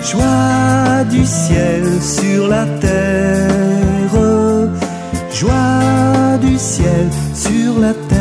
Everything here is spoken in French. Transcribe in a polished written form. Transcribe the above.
Joie du ciel sur la terre, joie du ciel sur la terre.